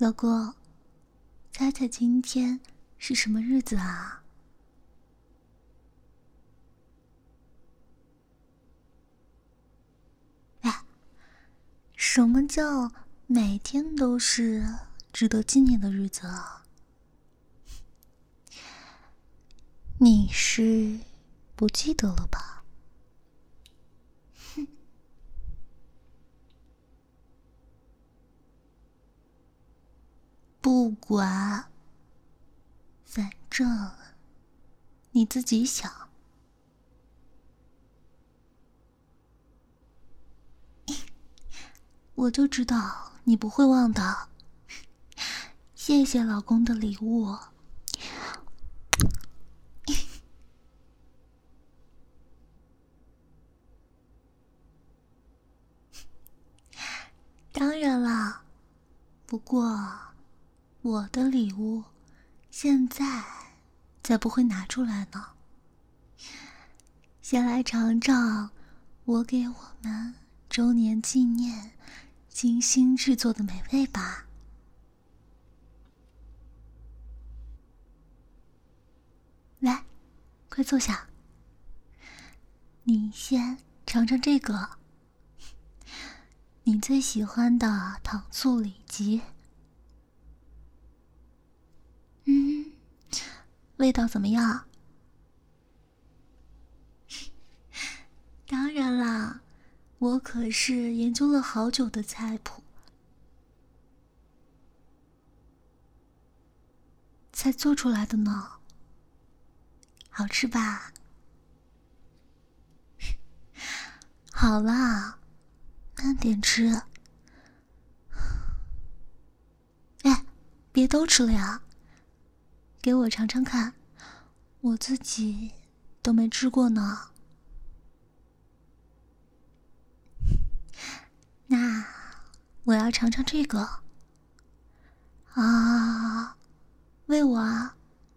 老公，猜猜今天是什么日子啊？哎，什么叫每天都是值得纪念的日子啊？你是不记得了吧？哼，不管，反正你自己想。我就知道你不会忘的。谢谢老公的礼物。当然啦，不过我的礼物现在才不会拿出来呢。先来尝尝我给我们周年纪念精心制作的美味吧。来，快坐下。你先尝尝这个，你最喜欢的糖醋里脊。味道怎么样？当然啦，我可是研究了好久的菜谱，才做出来的呢。好吃吧？好啦，慢点吃。哎，别都吃了呀，给我尝尝看，我自己都没吃过呢。那我要尝尝这个。啊，喂我啊！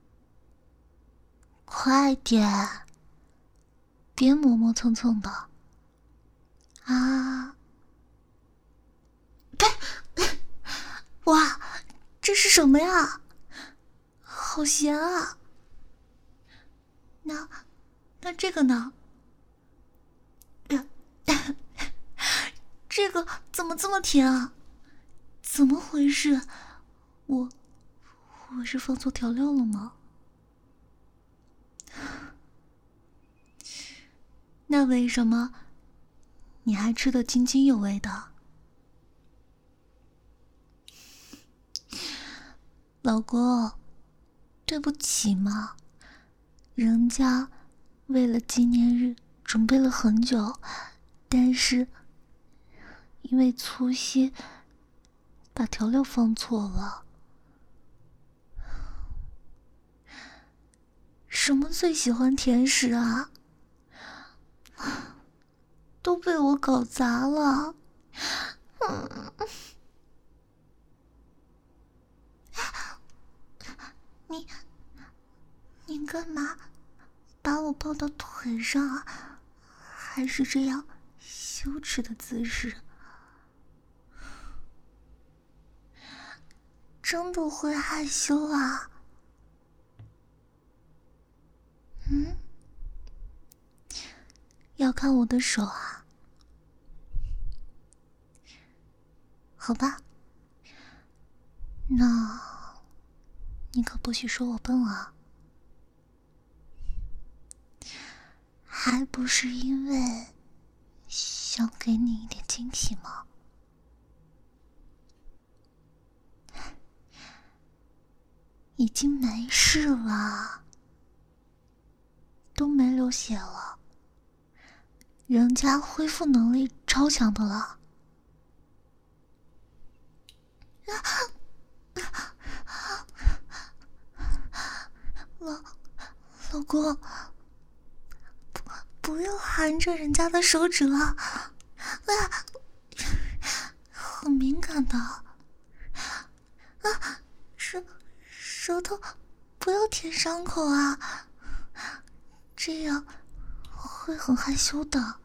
快点，别磨磨蹭蹭的。啊！呸！哇，这是什么呀？好咸啊！那这个呢？这个怎么这么甜啊？怎么回事？我是放错调料了吗？那为什么你还吃得津津有味的？老公，对不起嘛，人家为了纪念日准备了很久，但是因为粗心把调料放错了。什么最喜欢甜食啊？都被我搞砸了。你干嘛把我抱到腿上啊？还是这样羞耻的姿势？真不会害羞啊？要看我的手啊？好吧，那你可不许说我笨啊。还不是因为想给你一点惊喜吗？已经没事了，都没流血了，人家恢复能力超强的了。老公，不要含着人家的手指了，很敏感的。舌头不要舔伤口啊，这样会很害羞的。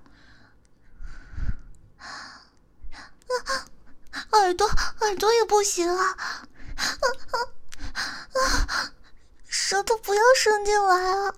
耳朵也不行啊， 舌头不要伸进来啊！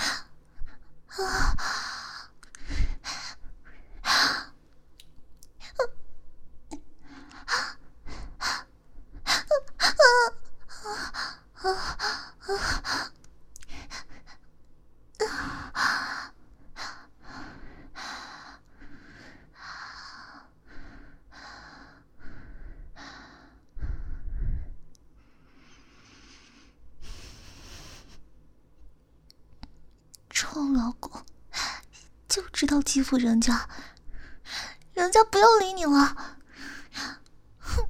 臭老公，就知道欺负人家，人家不要理你了。哼！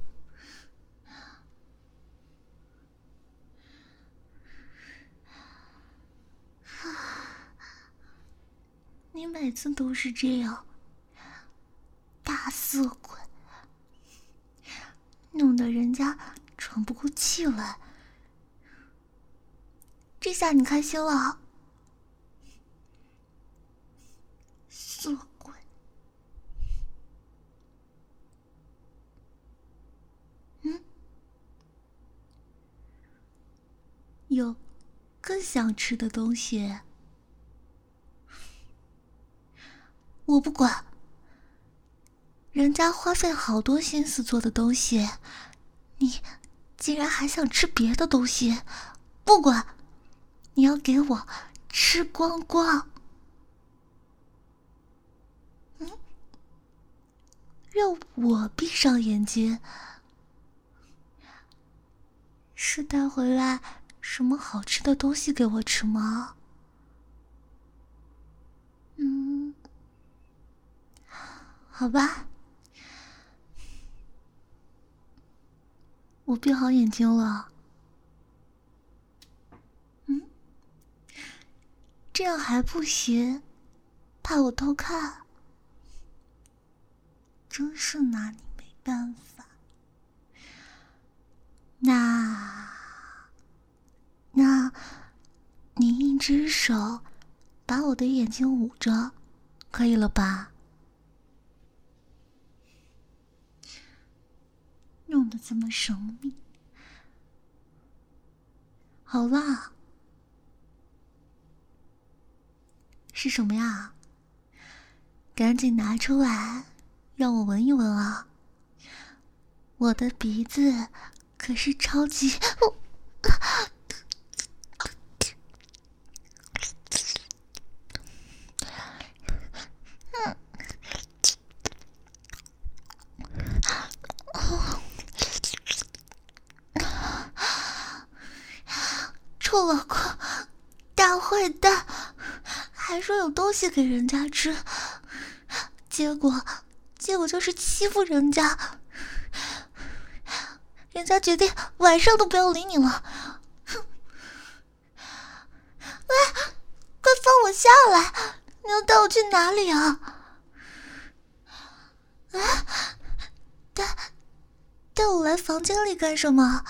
你每次都是这样，大色鬼，弄得人家喘不过气来。这下你开心了？色鬼！有更想吃的东西？我不管，人家花费好多心思做的东西，你竟然还想吃别的东西？不管，你要给我吃光光。让我闭上眼睛，是带回来什么好吃的东西给我吃吗？好吧，我闭好眼睛了。这样还不行，怕我偷看，真是拿你没办法。那你一只手把我的眼睛捂着，可以了吧？弄得这么神秘。好啦，是什么呀？赶紧拿出来，让我闻一闻啊！我的鼻子可是超级……臭老公，大坏蛋，还说有东西给人家吃，结果就是欺负人家，人家决定晚上都不要理你了。喂，快放我下来！你要带我去哪里啊？带我来房间里干什么？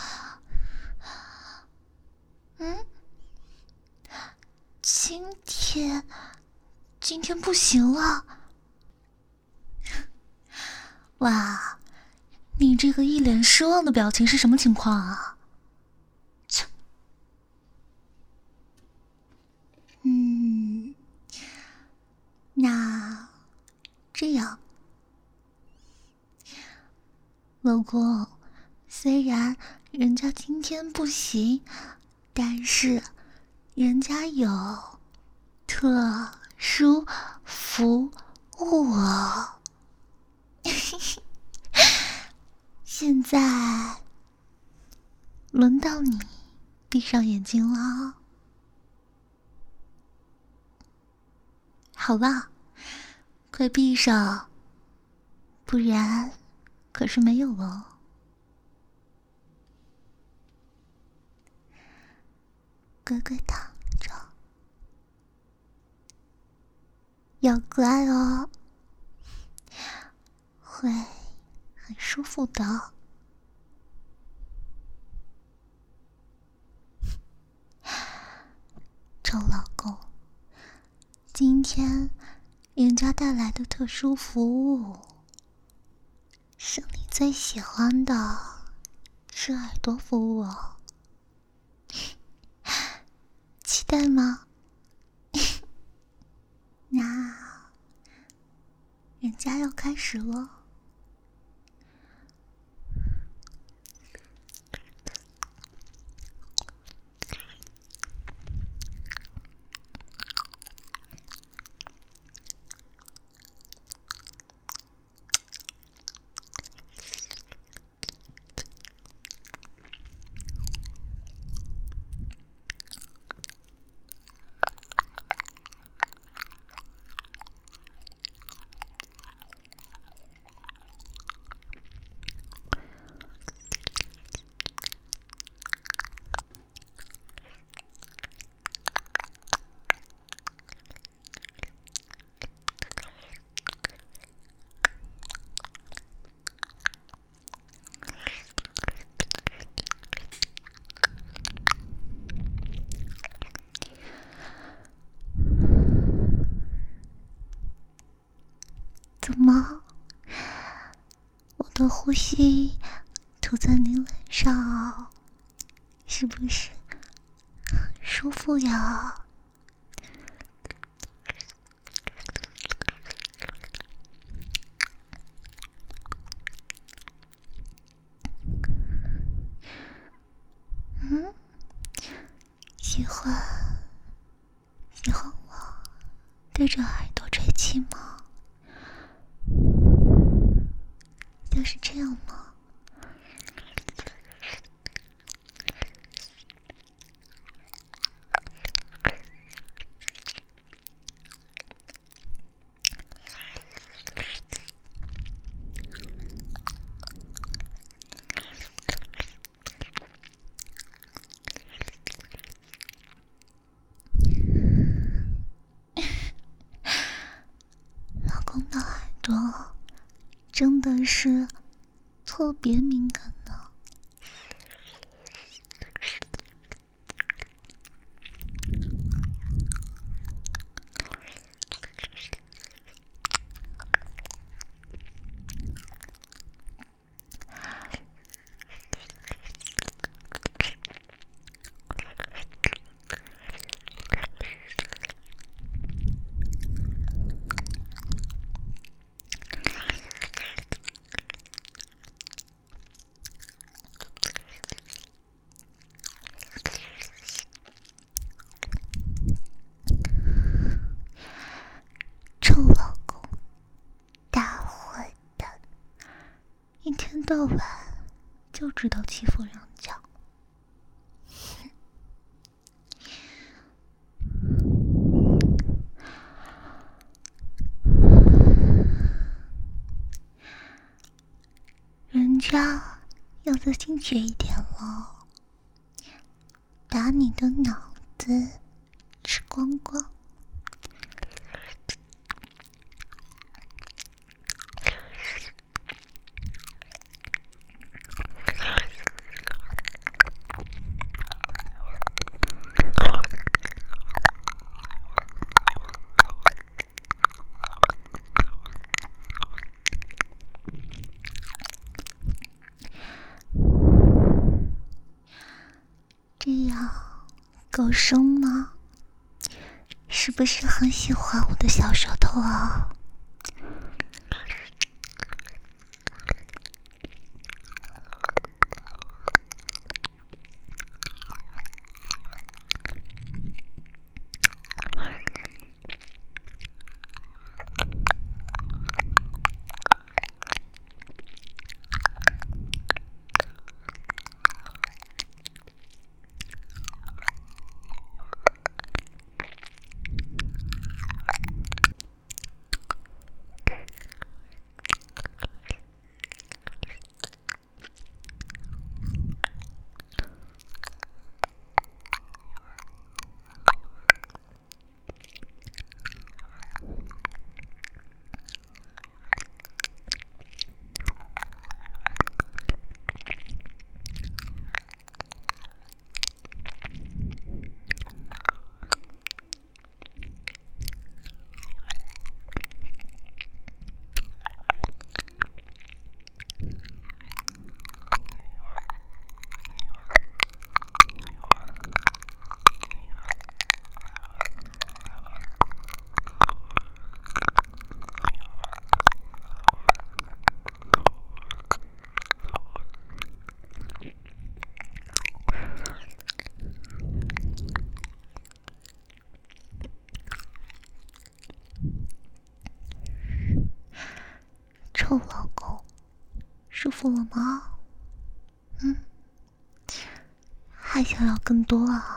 今天不行了。哇，你这个一脸失望的表情是什么情况啊？切！那这样，老公，虽然人家今天不行，但是人家有特殊服务哦。现在轮到你闭上眼睛了。好了，快闭上，不然可是没有了。乖乖躺着，要乖哦，会很舒服的。臭老公，今天人家带来的特殊服务是你最喜欢的吃耳朵服务哦，期待吗？那人家要开始了。怎么？我的呼吸吐在你脸上，是不是舒服呀？嗯，喜欢我对着耳朵吹气吗？就是这样吗？老公的耳朵真的是特别敏感的。臭老公，大坏蛋，一天到晚就知道欺负人家。人家要自信觉一点了，把你的脑子吃光光。这样够生吗？是不是很喜欢我的小舌头啊？ 臭老公，舒服了吗？还想要更多啊？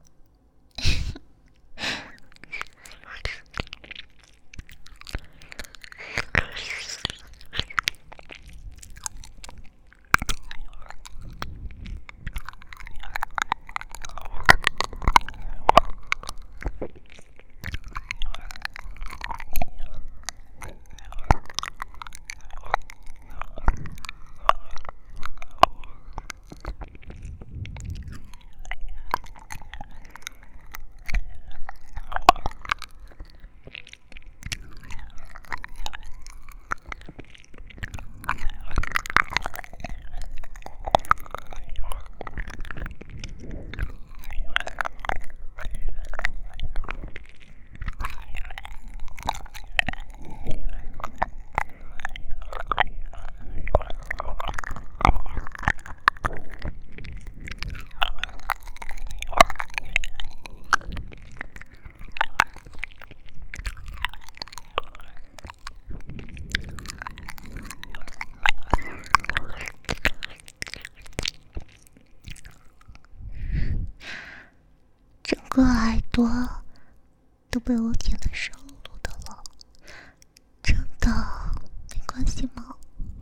整个耳朵都被我舔得湿漉漉的了，真的没关系吗？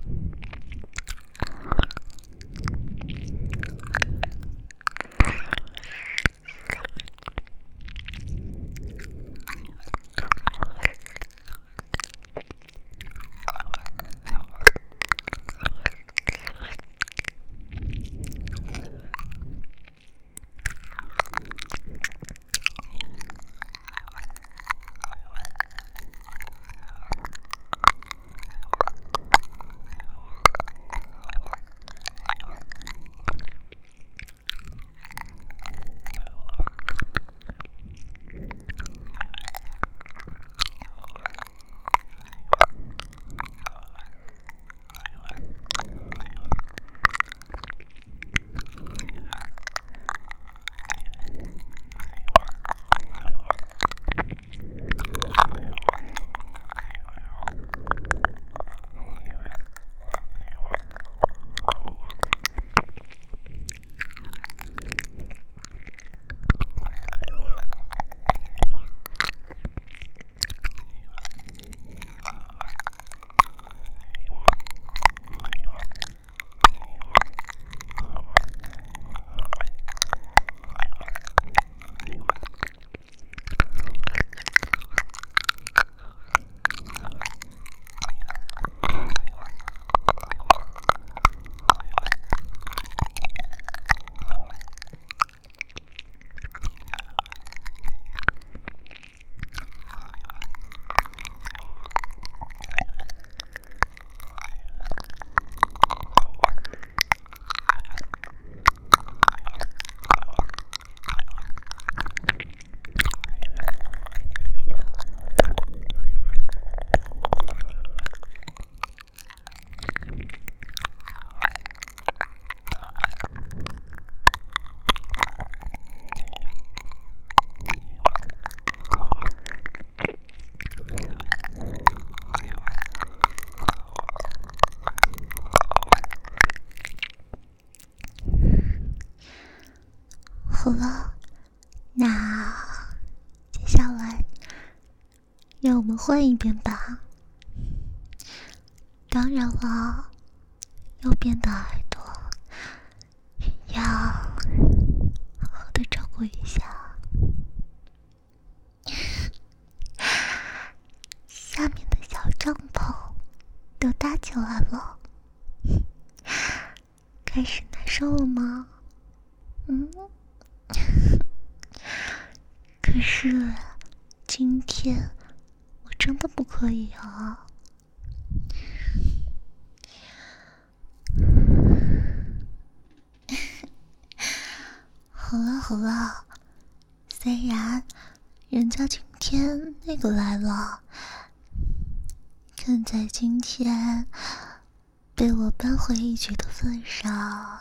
好了，那接下来让我们换一边吧。当然了，右边的耳朵要好好的照顾一下，下面的小帐篷都搭起来了，开始难受了吗？可是今天我真的不可以啊。好了好了，虽然人家今天那个来了，看在今天被我扳回一局的份上，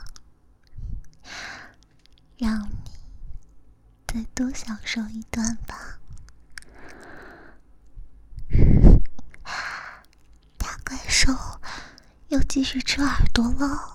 让你再多享受一段吧。大怪兽要继续吃耳朵了。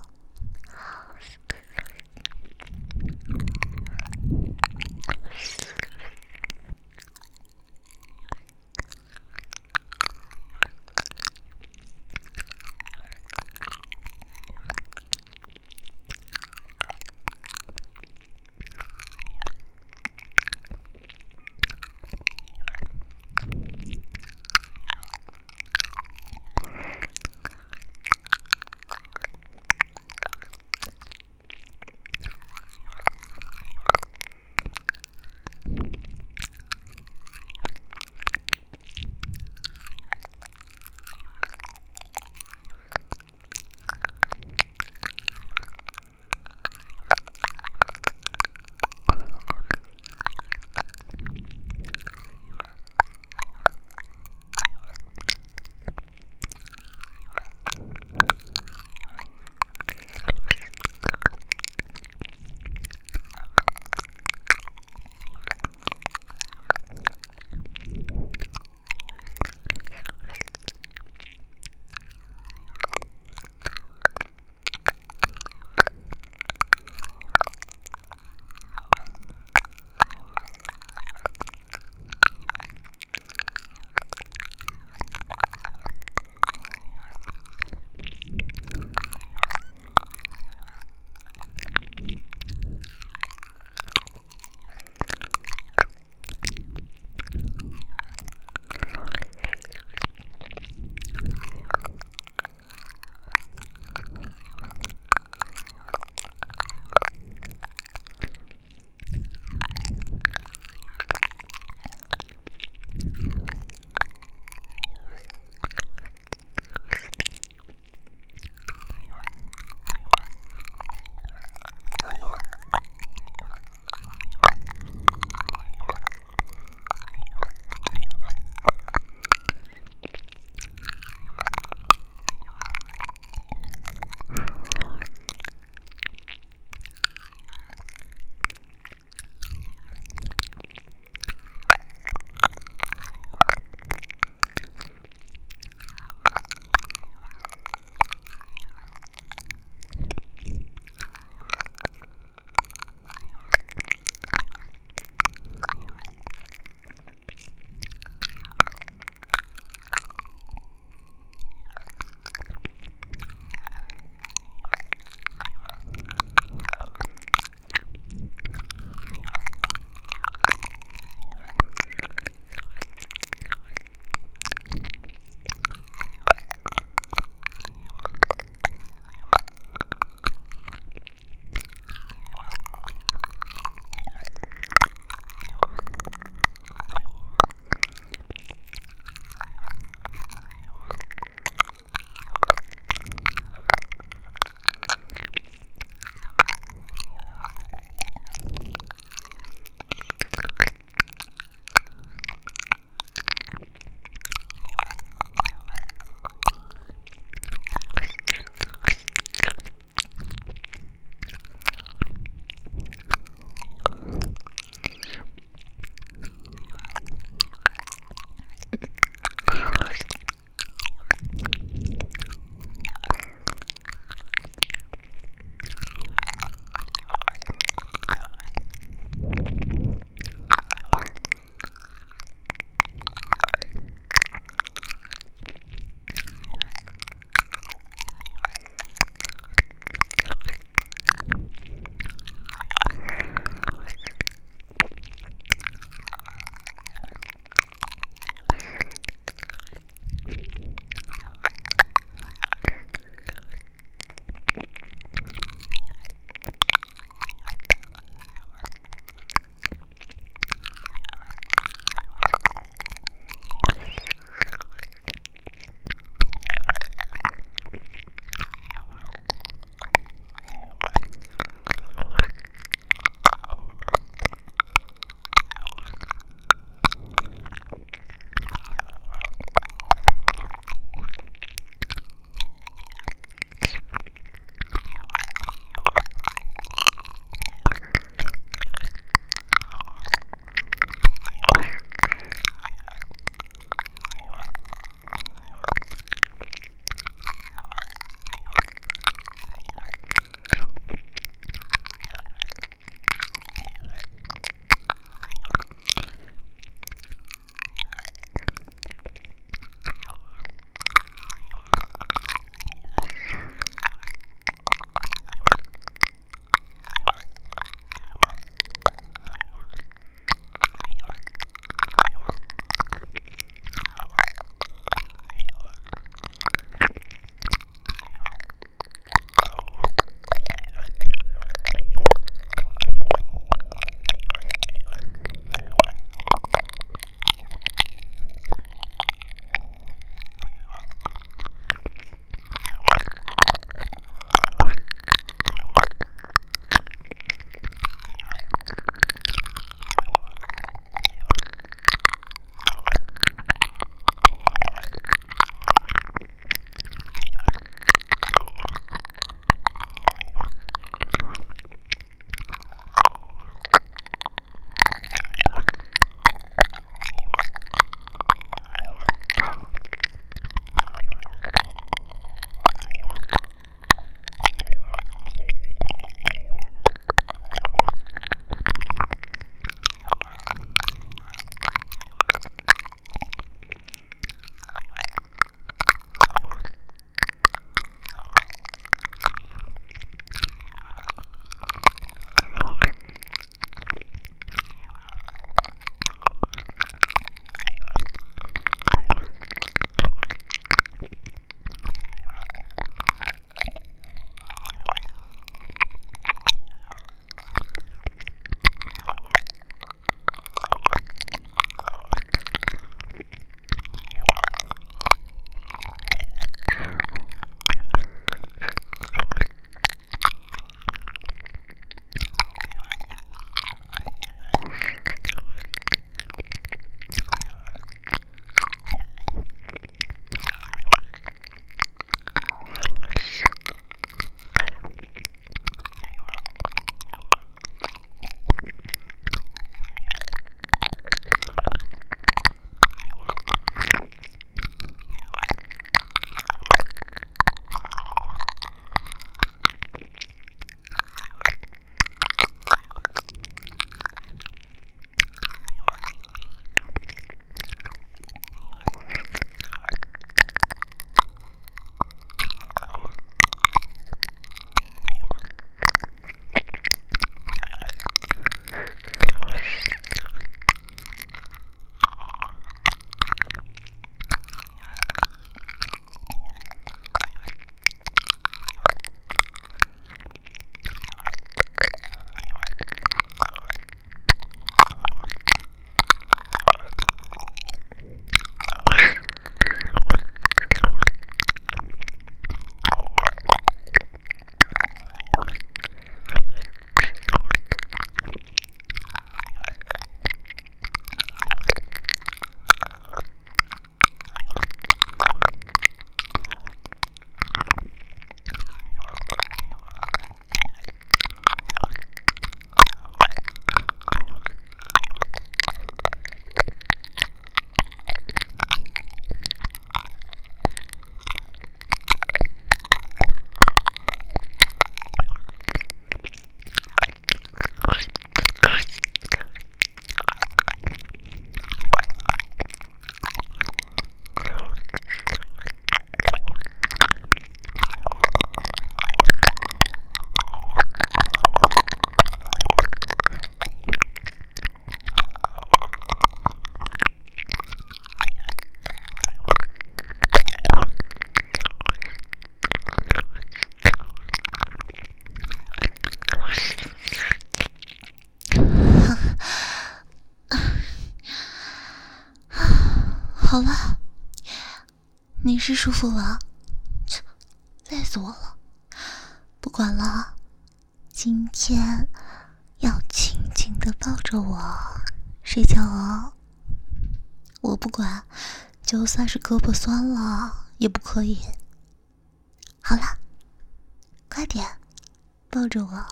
好了，你是舒服了，累死我了。不管了，今天要紧紧的抱着我睡觉哦。我不管，就算是胳膊酸了也不可以。好了，快点抱着我。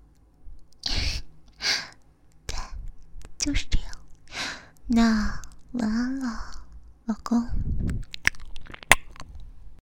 对，就是这样。那晚安了，老公。